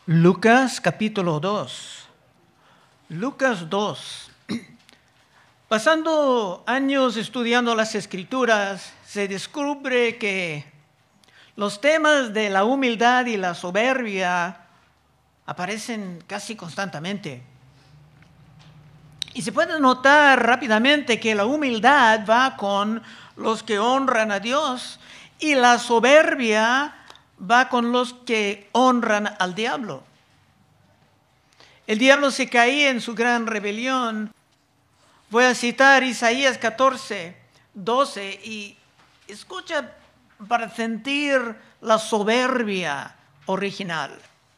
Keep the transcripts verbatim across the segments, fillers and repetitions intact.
Lucas capítulo dos. Lucas dos. Pasando años estudiando las Escrituras, se descubre que los temas de la humildad y la soberbia aparecen casi constantemente. Y se puede notar rápidamente que la humildad va con los que honran a Dios y la soberbia va con los que honran al diablo. El diablo se caía en su gran rebelión. Voy a citar Isaías catorce, doce y escucha para sentir la soberbia original.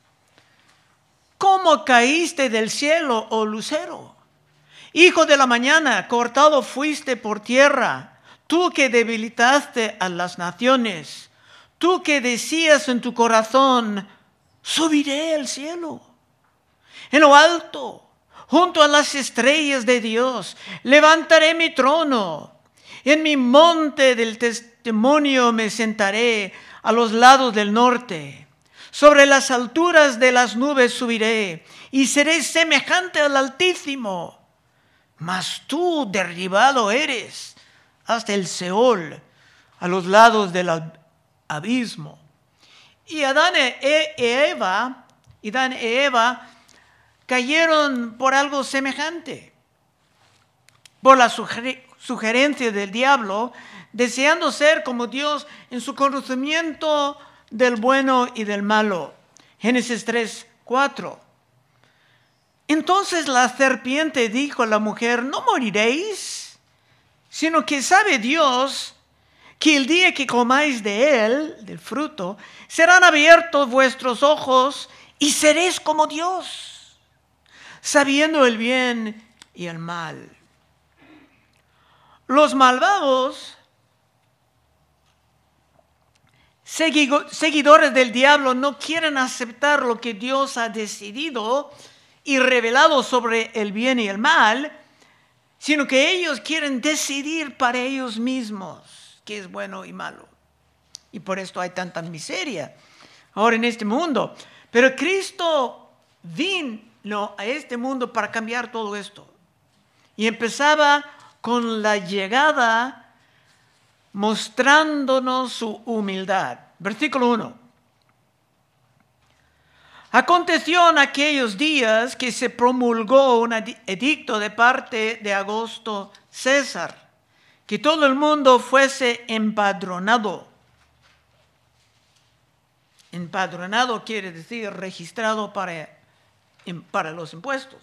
¿Cómo caíste del cielo, oh lucero? Hijo de la mañana, cortado fuiste por tierra, tú que debilitaste a las naciones, tú que decías en tu corazón, subiré al cielo. En lo alto, junto a las estrellas de Dios, levantaré mi trono. En mi monte del testimonio me sentaré a los lados del norte. Sobre las alturas de las nubes subiré y seré semejante al Altísimo. Mas tú derribado eres hasta el Seol, a los lados del abismo. Y Adán e Eva, y Adán y Eva cayeron por algo semejante, por la sugerencia del diablo, deseando ser como Dios en su conocimiento del bueno y del malo. Génesis tres, cuatro. Entonces la serpiente dijo a la mujer, no moriréis, sino que sabe Dios que el día que comáis de él, del fruto, serán abiertos vuestros ojos y seréis como Dios, sabiendo el bien y el mal. Los malvados, seguidores del diablo, no quieren aceptar lo que Dios ha decidido y revelado sobre el bien y el mal, sino que ellos quieren decidir para ellos mismos qué es bueno y malo. Y por esto hay tanta miseria ahora en este mundo. Pero Cristo vino a este mundo para cambiar todo esto. Y empezaba con la llegada mostrándonos su humildad. Versículo uno. Aconteció en aquellos días que se promulgó un edicto de parte de Augusto César, que todo el mundo fuese empadronado. Empadronado quiere decir registrado para, para los impuestos.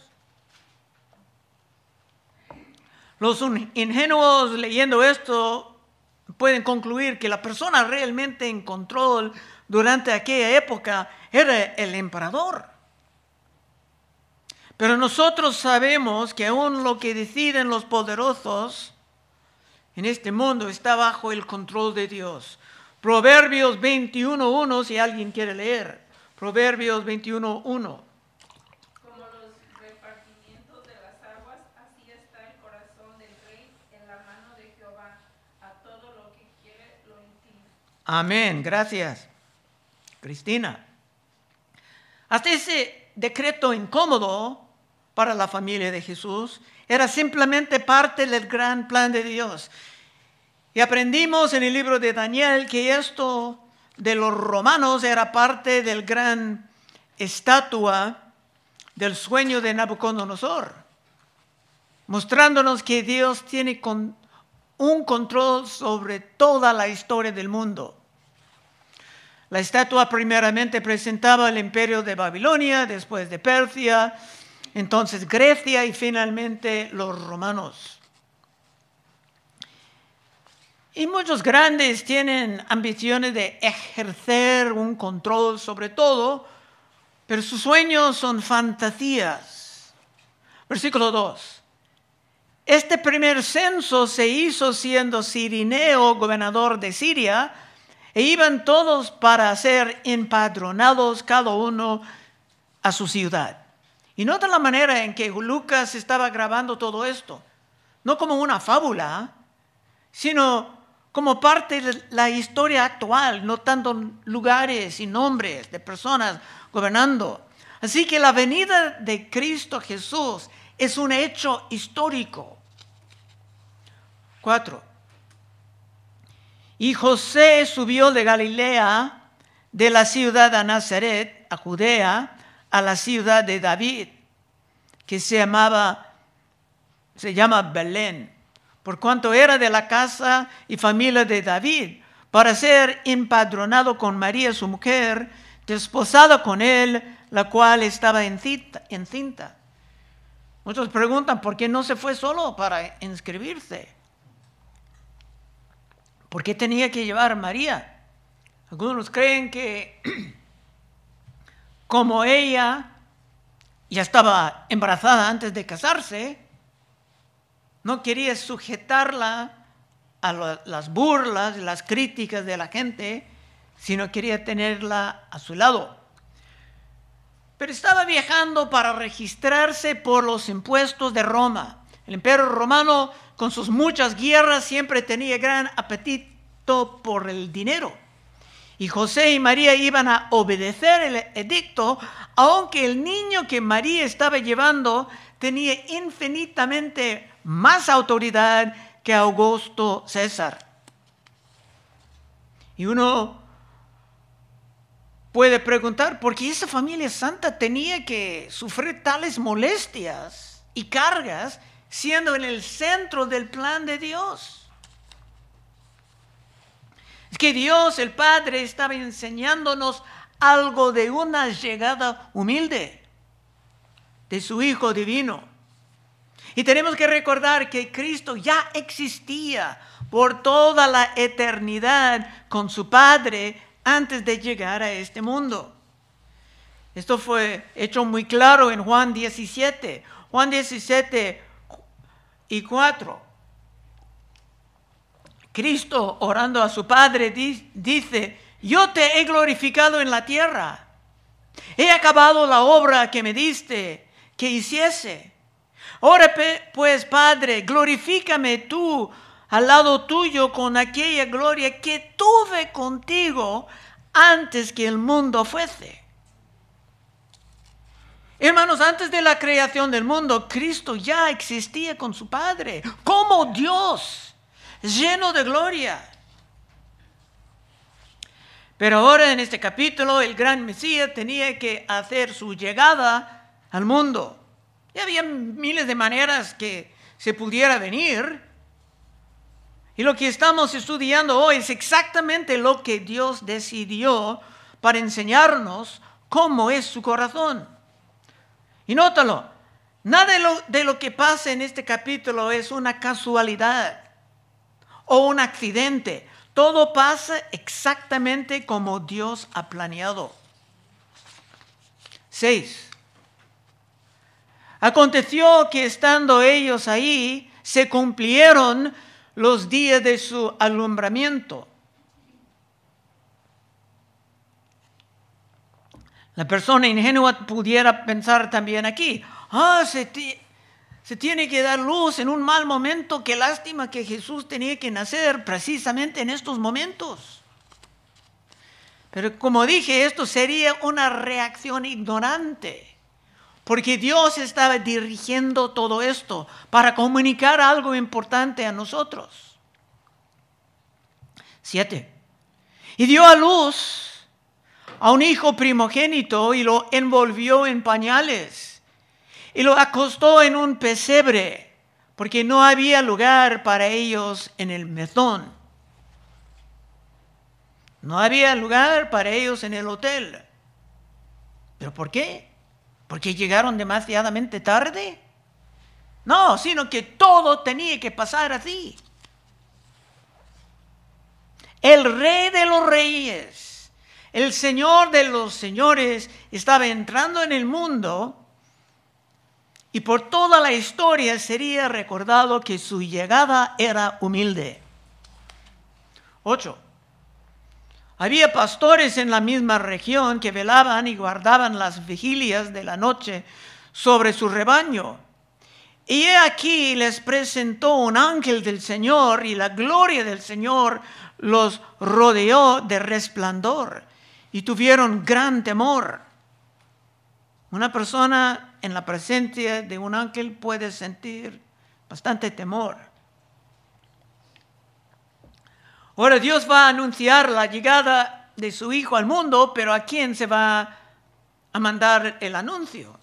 Los ingenuos leyendo esto pueden concluir que la persona realmente en control durante aquella época era el emperador. Pero nosotros sabemos que aún lo que deciden los poderosos en este mundo está bajo el control de Dios. Proverbios veintiuno uno, si alguien quiere leer. Proverbios veintiuno uno. Como los repartimientos de las aguas, así está el corazón del rey en la mano de Jehová. A todo lo que quiere lo inclina. Amén, gracias, Cristina. Hasta ese decreto incómodo para la familia de Jesús era simplemente parte del gran plan de Dios. Y aprendimos en el libro de Daniel que esto de los romanos era parte del gran estatua del sueño de Nabucodonosor, mostrándonos que Dios tiene con un control sobre toda la historia del mundo. La estatua primeramente presentaba el imperio de Babilonia, después de Persia, entonces Grecia y finalmente los romanos. Y muchos grandes tienen ambiciones de ejercer un control sobre todo, pero sus sueños son fantasías. Versículo dos. Este primer censo se hizo siendo Cirineo gobernador de Siria, e iban todos para ser empadronados cada uno a su ciudad. Y nota la manera en que Lucas estaba grabando todo esto. No como una fábula, sino como parte de la historia actual, notando lugares y nombres de personas gobernando. Así que la venida de Cristo Jesús es un hecho histórico. Cuatro. Y José subió de Galilea, de la ciudad de Nazaret, a Judea, a la ciudad de David, que se llamaba, se llama Belén, por cuanto era de la casa y familia de David, para ser empadronado con María su mujer, desposado con él, la cual estaba encinta. encinta. Muchos preguntan por qué no se fue solo para inscribirse. ¿Por qué tenía que llevar a María? Algunos creen que como ella ya estaba embarazada antes de casarse, no quería sujetarla a lo, las burlas, las críticas de la gente, sino quería tenerla a su lado. Pero estaba viajando para registrarse por los impuestos de Roma. El imperio romano, con sus muchas guerras, siempre tenía gran apetito por el dinero. Y José y María iban a obedecer el edicto, aunque el niño que María estaba llevando tenía infinitamente más autoridad que Augusto César. Y uno puede preguntar, ¿por qué esa familia santa tenía que sufrir tales molestias y cargas siendo en el centro del plan de Dios? Es que Dios, el Padre, estaba enseñándonos algo de una llegada humilde de su Hijo divino. Y tenemos que recordar que Cristo ya existía por toda la eternidad con su Padre antes de llegar a este mundo. Esto fue hecho muy claro en Juan diecisiete. Juan diecisiete y cuatro. Cristo, orando a su Padre, dice, yo te he glorificado en la tierra. He acabado la obra que me diste que hiciese. Ahora pues, Padre, glorifícame tú al lado tuyo con aquella gloria que tuve contigo antes que el mundo fuese. Hermanos, antes de la creación del mundo, Cristo ya existía con su Padre, como Dios, lleno de gloria. Pero ahora en este capítulo, el gran Mesías tenía que hacer su llegada al mundo. Y había miles de maneras que se pudiera venir. Y lo que estamos estudiando hoy es exactamente lo que Dios decidió para enseñarnos cómo es su corazón. Y nótalo, nada de lo, de lo que pasa en este capítulo es una casualidad o un accidente. Todo pasa exactamente como Dios ha planeado. Seis. Aconteció que estando ellos ahí, se cumplieron los días de su alumbramiento. La persona ingenua pudiera pensar también aquí, ah, se, t- se tiene que dar luz en un mal momento, qué lástima que Jesús tenía que nacer precisamente en estos momentos. Pero como dije, esto sería una reacción ignorante. Porque Dios estaba dirigiendo todo esto para comunicar algo importante a nosotros. Siete. Y dio a luz a un hijo primogénito y lo envolvió en pañales y lo acostó en un pesebre porque no había lugar para ellos en el mesón. No había lugar para ellos en el hotel. ¿Pero por qué? ¿Porque llegaron demasiadamente tarde? No, sino que todo tenía que pasar así. El Rey de los Reyes, el Señor de los Señores, estaba entrando en el mundo y por toda la historia sería recordado que su llegada era humilde. Ocho. Había pastores en la misma región que velaban y guardaban las vigilias de la noche sobre su rebaño. Y he aquí les presentó un ángel del Señor y la gloria del Señor los rodeó de resplandor y tuvieron gran temor. Una persona en la presencia de un ángel puede sentir bastante temor. Ahora Dios va a anunciar la llegada de su Hijo al mundo, pero ¿a quién se va a mandar el anuncio?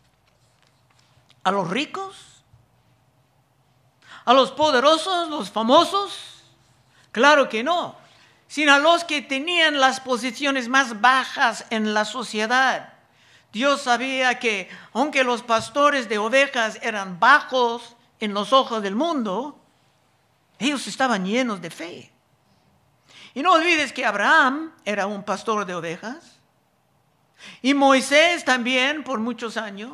¿A los ricos? ¿A los poderosos, los famosos? Claro que no, sino a los que tenían las posiciones más bajas en la sociedad. Dios sabía que aunque los pastores de ovejas eran bajos en los ojos del mundo, ellos estaban llenos de fe. Y no olvides que Abraham era un pastor de ovejas, y Moisés también por muchos años.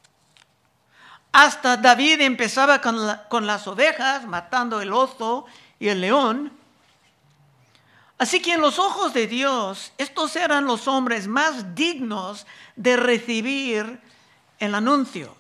Hasta David empezaba con, la, con las ovejas, matando el oso y el león. Así que en los ojos de Dios, estos eran los hombres más dignos de recibir el anuncio.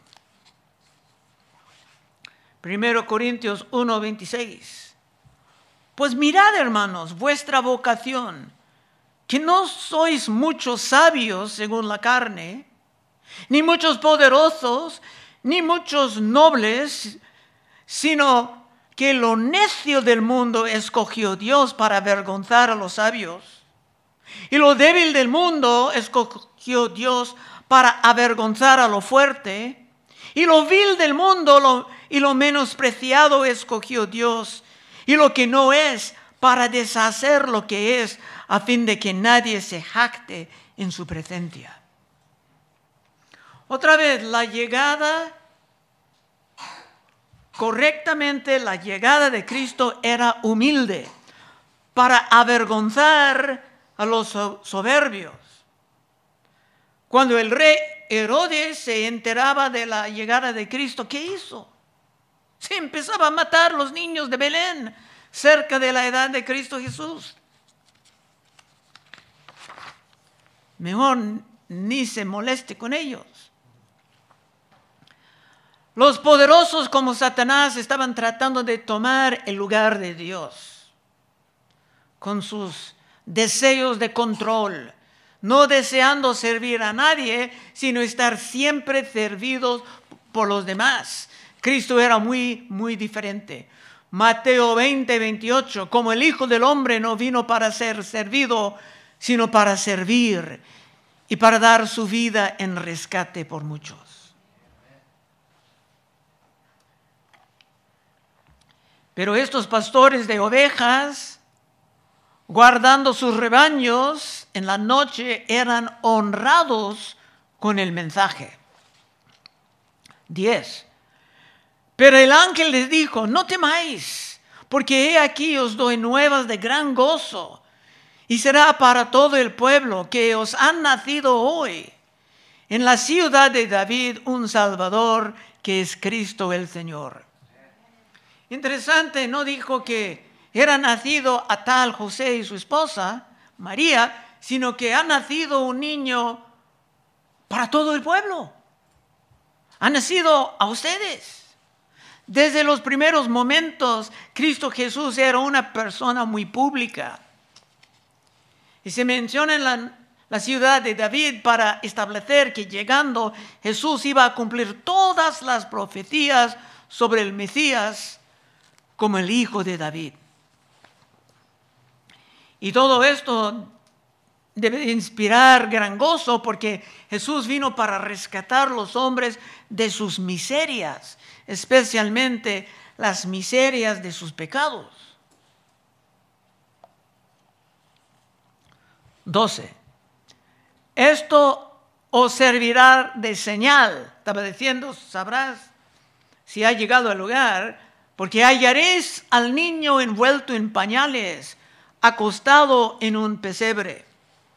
Primero Corintios uno, veintiséis. Pues mirad, hermanos, vuestra vocación, que no sois muchos sabios según la carne, ni muchos poderosos, ni muchos nobles, sino que lo necio del mundo escogió Dios para avergonzar a los sabios, y lo débil del mundo escogió Dios para avergonzar a lo fuerte, y lo vil del mundo lo, y lo menospreciado escogió Dios, y lo que no es para deshacer lo que es, a fin de que nadie se jacte en su presencia. Otra vez, la llegada, correctamente la llegada de Cristo era humilde, para avergonzar a los soberbios. Cuando el rey Herodes se enteraba de la llegada de Cristo, ¿qué hizo? Se empezaba a matar los niños de Belén, cerca de la edad de Cristo Jesús. Mejor ni se moleste con ellos. Los poderosos como Satanás estaban tratando de tomar el lugar de Dios con sus deseos de control, no deseando servir a nadie, sino estar siempre servidos por los demás. Cristo era muy, muy diferente. Mateo veinte, veintiocho, como el Hijo del Hombre no vino para ser servido, sino para servir y para dar su vida en rescate por muchos. Pero estos pastores de ovejas, guardando sus rebaños en la noche, eran honrados con el mensaje. diez. Pero el ángel les dijo, no temáis, porque he aquí os doy nuevas de gran gozo, y será para todo el pueblo que os han nacido hoy en la ciudad de David un Salvador, que es Cristo el Señor. Interesante, no dijo que era nacido a tal José y su esposa, María, sino que ha nacido un niño para todo el pueblo. Ha nacido a ustedes. Desde los primeros momentos, Cristo Jesús era una persona muy pública. Y se menciona en la, la ciudad de David para establecer que llegando Jesús iba a cumplir todas las profecías sobre el Mesías como el hijo de David. Y todo esto debe inspirar gran gozo, porque Jesús vino para rescatar a los hombres de sus miserias, especialmente las miserias de sus pecados. doce. Esto os servirá de señal. Estaba diciendo, sabrás si ha llegado al lugar, porque hallaréis al niño envuelto en pañales, acostado en un pesebre.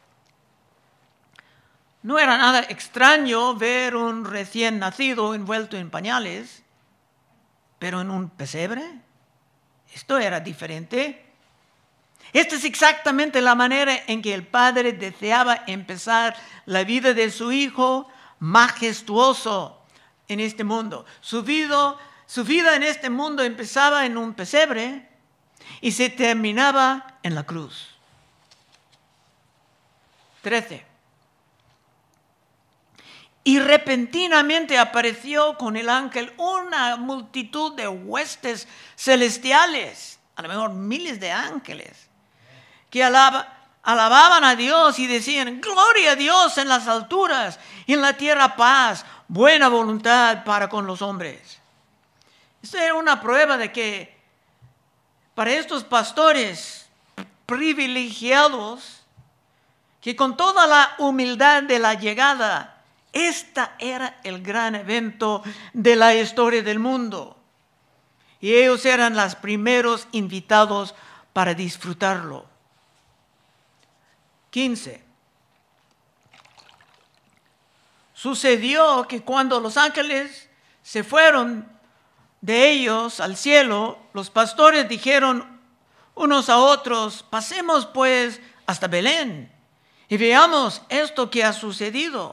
No era nada extraño ver un recién nacido envuelto en pañales, pero en un pesebre. Esto era diferente. Esta es exactamente la manera en que el Padre deseaba empezar la vida de su Hijo majestuoso en este mundo. Su vida, su vida en este mundo empezaba en un pesebre y se terminaba en la cruz. trece. Y repentinamente apareció con el ángel una multitud de huestes celestiales, a lo mejor miles de ángeles, que alaba, alababan a Dios y decían: gloria a Dios en las alturas y en la tierra paz, buena voluntad para con los hombres. Esta era una prueba de que para estos pastores privilegiados, que con toda la humildad de la llegada, esta era el gran evento de la historia del mundo. Y ellos eran los primeros invitados para disfrutarlo. quince. Sucedió que cuando los ángeles se fueron de ellos al cielo, los pastores dijeron unos a otros: pasemos pues hasta Belén y veamos esto que ha sucedido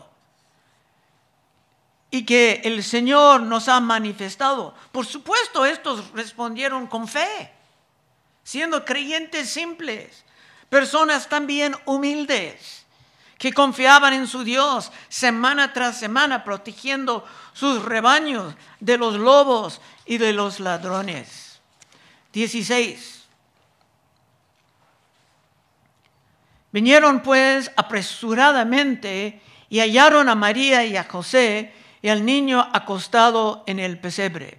y que el Señor nos ha manifestado. Por supuesto, estos respondieron con fe, siendo creyentes simples, personas también humildes, que confiaban en su Dios semana tras semana, protegiendo sus rebaños de los lobos y de los ladrones. dieciséis. Vinieron pues apresuradamente y hallaron a María y a José y al niño acostado en el pesebre.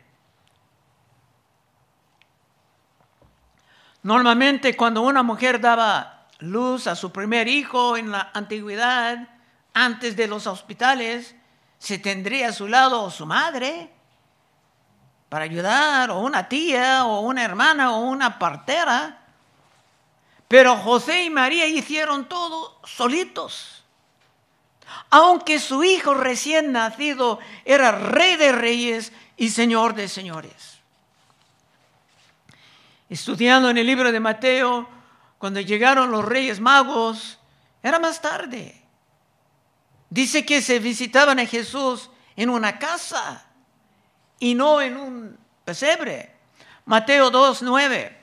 Normalmente, cuando una mujer daba luz a su primer hijo en la antigüedad, antes de los hospitales, se tendría a su lado su madre para ayudar, o una tía, o una hermana, o una partera. Pero José y María hicieron todo solitos. Aunque su hijo recién nacido era rey de reyes y señor de señores. Estudiando en el libro de Mateo, cuando llegaron los reyes magos, era más tarde. Dice que se visitaban a Jesús en una casa y no en un pesebre. Mateo dos, nueve.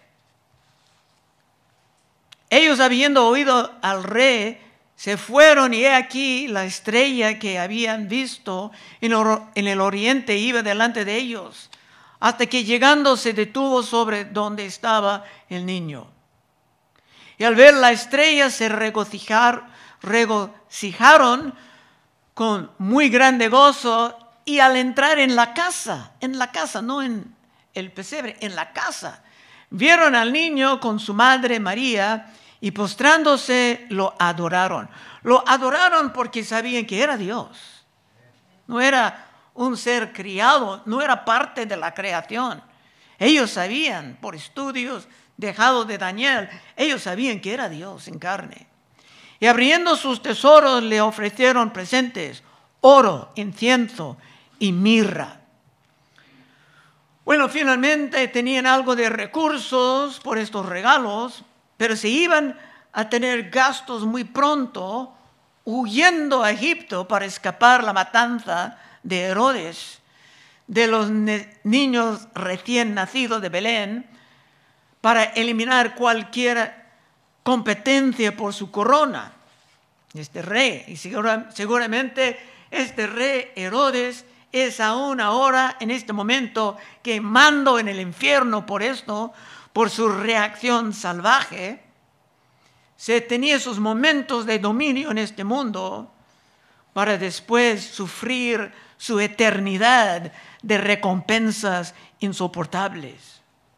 Ellos, habiendo oído al rey, se fueron, y he aquí la estrella que habían visto en el oriente iba delante de ellos, hasta que llegando se detuvo sobre donde estaba el niño. Y al ver la estrella se regocijar, regocijaron con muy grande gozo, y al entrar en la casa, en la casa, no en el pesebre, en la casa, vieron al niño con su madre María, y postrándose lo adoraron. Lo adoraron porque sabían que era Dios. No era un ser criado, no era parte de la creación. Ellos sabían, por estudios dejados de Daniel, ellos sabían que era Dios en carne. Y abriendo sus tesoros le ofrecieron presentes: oro, incienso y mirra. Bueno, finalmente tenían algo de recursos por estos regalos, pero se iban a tener gastos muy pronto, huyendo a Egipto para escapar la matanza de Herodes de los ne- niños recién nacidos de Belén, para eliminar cualquier competencia por su corona. Este rey, y segura, seguramente este rey Herodes es aún ahora, en este momento, quemando en el infierno por esto, por su reacción salvaje. Se tenía sus momentos de dominio en este mundo para después sufrir su eternidad de recompensas insoportables.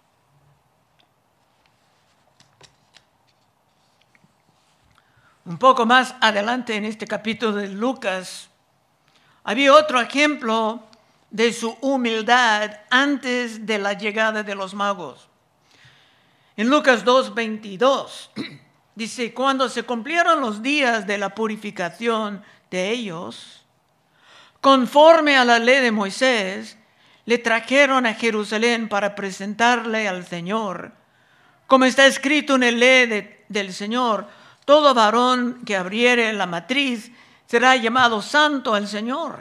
Un poco más adelante en este capítulo de Lucas, había otro ejemplo de su humildad antes de la llegada de los magos. En Lucas dos, veintidós, dice: cuando se cumplieron los días de la purificación de ellos, conforme a la ley de Moisés, le trajeron a Jerusalén para presentarle al Señor. Como está escrito en la ley de, del Señor: todo varón que abriere la matriz será llamado santo al Señor,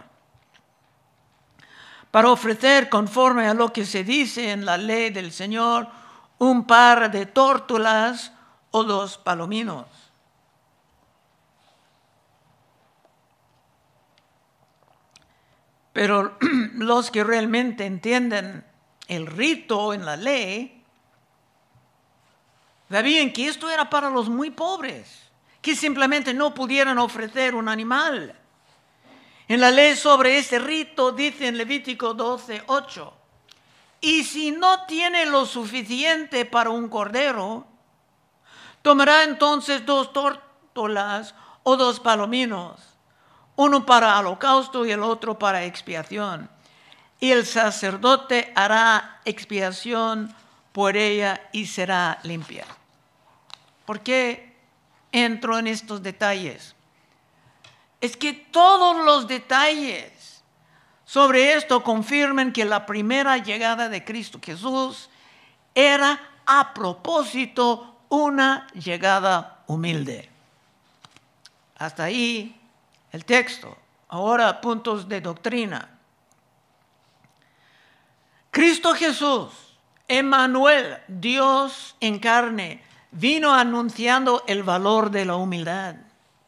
para ofrecer, conforme a lo que se dice en la ley del Señor, un par de tórtolas o dos palominos. Pero los que realmente entienden el rito en la ley, sabían que esto era para los muy pobres, que simplemente no pudieran ofrecer un animal. En la ley sobre este rito dice en Levítico doce, ocho, y si no tiene lo suficiente para un cordero, tomará entonces dos tórtolas o dos palominos, uno para holocausto y el otro para expiación. Y el sacerdote hará expiación por ella y será limpia. ¿Por qué entro en estos detalles? Es que todos los detalles sobre esto confirman que la primera llegada de Cristo Jesús era a propósito una llegada humilde. Hasta ahí el texto. Ahora puntos de doctrina. Cristo Jesús, Emmanuel, Dios en carne, vino anunciando el valor de la humildad.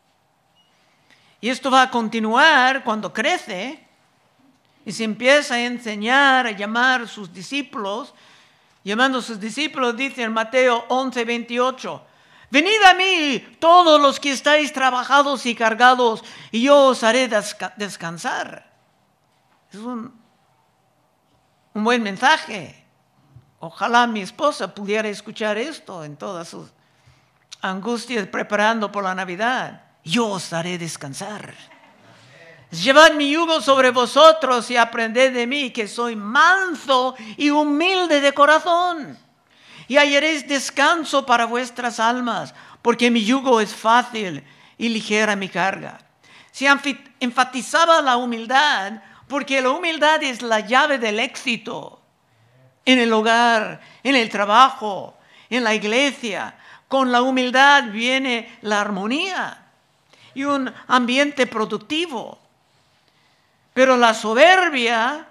Y esto va a continuar cuando crece y se empieza a enseñar, a llamar a sus discípulos. Llamando a sus discípulos, dice en Mateo once, veintiocho, venid a mí todos los que estáis trabajados y cargados, y yo os haré desca- descansar. Es un, un buen mensaje. Ojalá mi esposa pudiera escuchar esto en todas sus angustias preparando por la Navidad. Yo os haré descansar. Llevad mi yugo sobre vosotros y aprended de mí, que soy manso y humilde de corazón, y hallaréis descanso para vuestras almas, porque mi yugo es fácil y ligera mi carga. Se enfatizaba la humildad, porque la humildad es la llave del éxito en el hogar, en el trabajo, en la iglesia. Con la humildad viene la armonía y un ambiente productivo. Pero la soberbia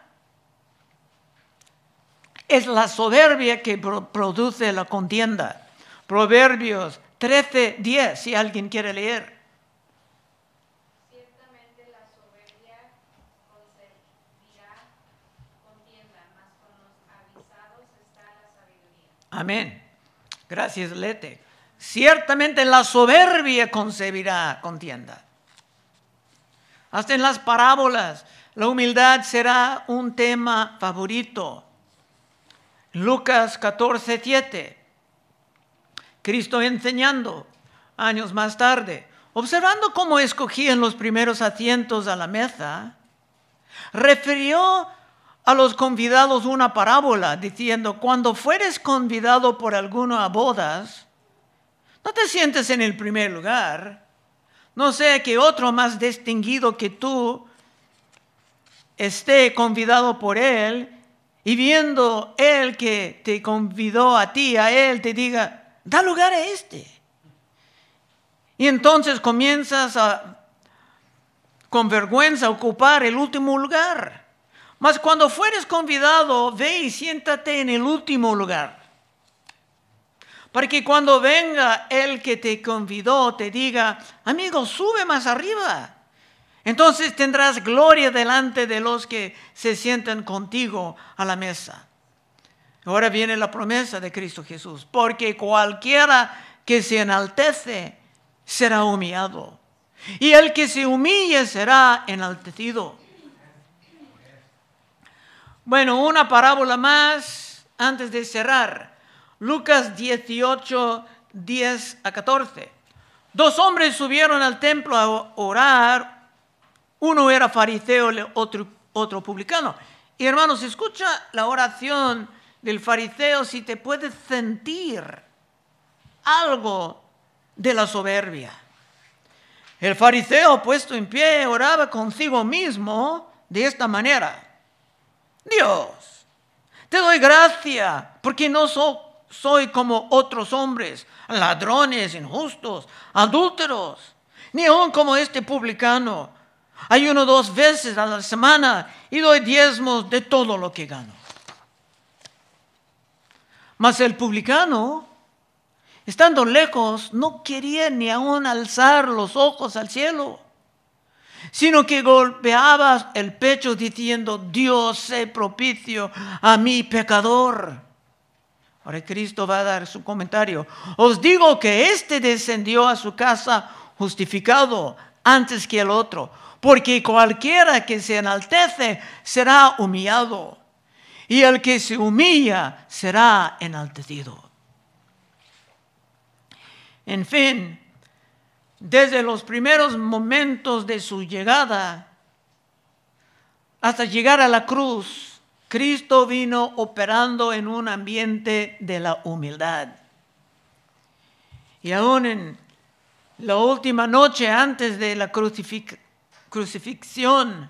es la soberbia que produce la contienda. Proverbios trece, diez, si alguien quiere leer. Ciertamente la soberbia concebirá contienda, mas con los avisados está la sabiduría. Amén. Gracias, Lete. Ciertamente la soberbia concebirá contienda. Hasta en las parábolas, la humildad será un tema favorito. Lucas catorce, siete. Cristo enseñando años más tarde, observando cómo escogían los primeros asientos a la mesa, refirió a los convidados una parábola diciendo, cuando fueres convidado por alguno a bodas, no te sientes en el primer lugar, no sea que otro más distinguido que tú esté convidado por él, y viendo él que te convidó a ti, a él, te diga, da lugar a este. Y entonces comienzas a, con vergüenza, a ocupar el último lugar. Mas cuando fueres convidado, ve y siéntate en el último lugar. Para que cuando venga el que te convidó, te diga, amigo, sube más arriba. Entonces tendrás gloria delante de los que se sientan contigo a la mesa. Ahora viene la promesa de Cristo Jesús. Porque cualquiera que se enaltece será humillado, y el que se humille será enaltecido. Bueno, una parábola más antes de cerrar. Lucas dieciocho, diez a catorce. Dos hombres subieron al templo a orar. Uno era fariseo, otro, otro publicano. Y hermanos, escucha la oración del fariseo si te puedes sentir algo de la soberbia. El fariseo, puesto en pie, oraba consigo mismo de esta manera. Dios, te doy gracia porque no so, soy como otros hombres, ladrones, injustos, adúlteros, ni aun como este publicano. Ayuno dos veces a la semana y doy diezmos de todo lo que gano. Mas el publicano, estando lejos, no quería ni aún alzar los ojos al cielo, sino que golpeaba el pecho diciendo, Dios, sé propicio a mi pecador. Ahora Cristo va a dar su comentario. Os digo que éste descendió a su casa justificado antes que el otro, porque cualquiera que se enaltece será humillado, y el que se humilla será enaltecido. En fin, desde los primeros momentos de su llegada hasta llegar a la cruz, Cristo vino operando en un ambiente de la humildad. Y aún en la última noche antes de la crucific- crucifixión,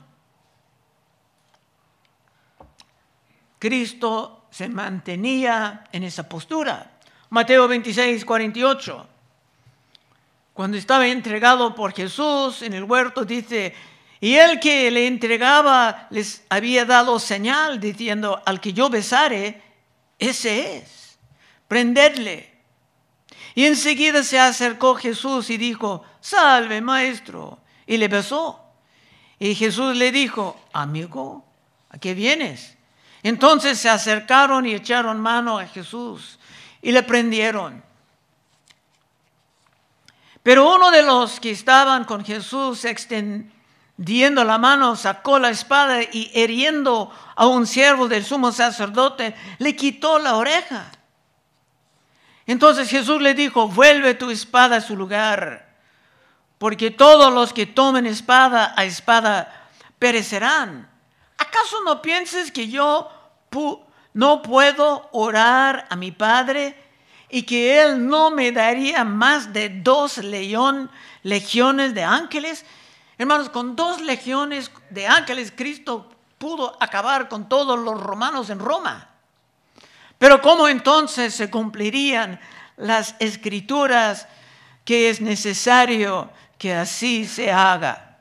Cristo se mantenía en esa postura. Mateo veintiséis, cuarenta y ocho. Cuando estaba entregado por Jesús en el huerto, dice, y el que le entregaba les había dado señal, diciendo, al que yo besare, ese es, prendedle. Y enseguida se acercó Jesús y dijo, salve, maestro, y le besó. Y Jesús le dijo, amigo, ¿a qué vienes? Entonces se acercaron y echaron mano a Jesús y le prendieron. Pero uno de los que estaban con Jesús extendiendo la mano, sacó la espada y hiriendo a un siervo del sumo sacerdote, le quitó la oreja. Entonces Jesús le dijo, vuelve tu espada a su lugar, porque todos los que tomen espada a espada perecerán. ¿Acaso no pienses que yo pu- no puedo orar a mi Padre y que Él no me daría más de dos legión, legiones de ángeles? Hermanos, con dos legiones de ángeles Cristo pudo acabar con todos los romanos en Roma. Pero ¿cómo entonces se cumplirían las escrituras que es necesario que así se haga?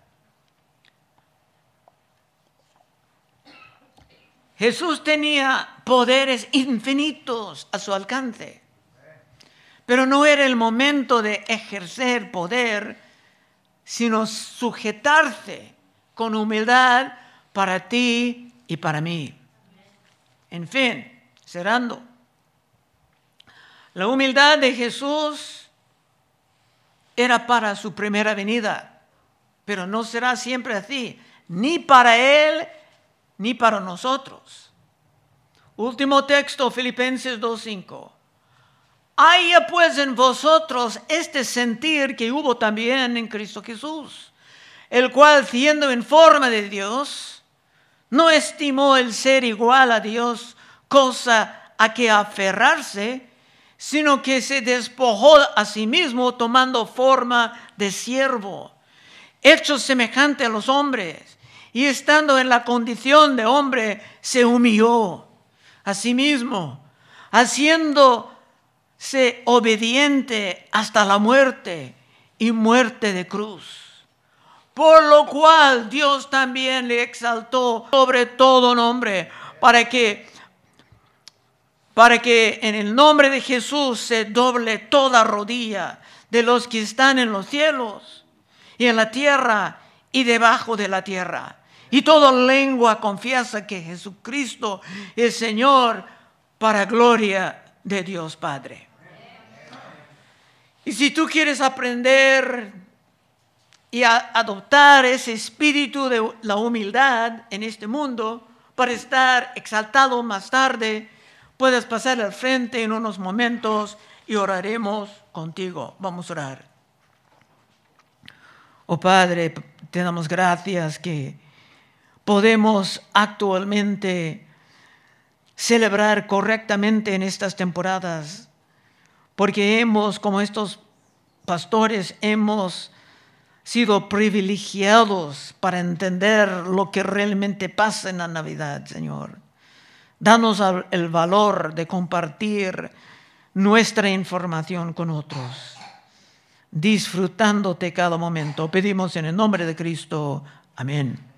Jesús tenía poderes infinitos a su alcance, pero no era el momento de ejercer poder, sino sujetarse con humildad para ti y para mí. En fin, cerrando. La humildad de Jesús era para su primera venida, pero no será siempre así, ni para Él, ni para nosotros. Último texto, Filipenses dos cinco. Haya pues en vosotros este sentir que hubo también en Cristo Jesús, el cual siendo en forma de Dios, no estimó el ser igual a Dios cosa a que aferrarse, sino que se despojó a sí mismo tomando forma de siervo, hecho semejante a los hombres, y estando en la condición de hombre, se humilló a sí mismo, haciéndose obediente hasta la muerte y muerte de cruz. Por lo cual Dios también le exaltó sobre todo nombre, para que, para que en el nombre de Jesús se doble toda rodilla de los que están en los cielos y en la tierra y debajo de la tierra. Y toda lengua confiesa que Jesucristo es Señor, para gloria de Dios Padre. Y si tú quieres aprender y a adoptar ese espíritu de la humildad en este mundo para estar exaltado más tarde, puedes pasar al frente en unos momentos y oraremos contigo. Vamos a orar. Oh Padre, te damos gracias que podemos actualmente celebrar correctamente en estas temporadas, porque hemos, como estos pastores, hemos sido privilegiados para entender lo que realmente pasa en la Navidad, Señor. Danos el valor de compartir nuestra información con otros, disfrutándote cada momento. Pedimos en el nombre de Cristo. Amén.